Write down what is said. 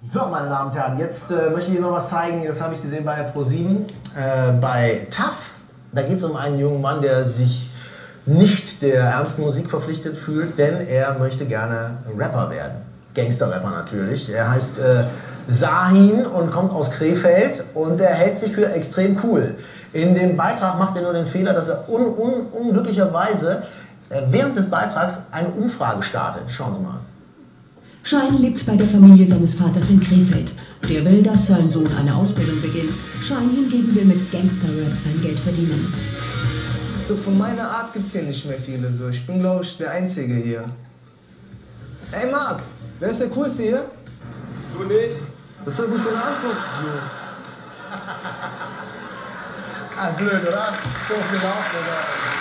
So, meine Damen und Herren, jetzt möchte ich Ihnen noch was zeigen. Das habe ich gesehen bei ProSieben. Bei TAF, da geht es um einen jungen Mann, der sich nicht der ernsten Musik verpflichtet fühlt, denn er möchte gerne Rapper werden. Gangster-Rapper natürlich. Er heißt Sahin und kommt aus Krefeld und er hält sich für extrem cool. In dem Beitrag macht er nur den Fehler, dass er unglücklicherweise während des Beitrags eine Umfrage startet. Schauen Sie mal. Shahin lebt bei der Familie seines Vaters in Krefeld. Der will, dass sein Sohn eine Ausbildung beginnt. Shahin hingegen will mit Gangster-Rap sein Geld verdienen. So, von meiner Art gibt es hier nicht mehr viele. So. Ich bin, glaube ich, der Einzige hier. Hey Marc, wer ist der Coolste hier? Du nicht? Was ist das denn für eine Antwort? Ah, blöd, oder? Doof gelaufen, oder?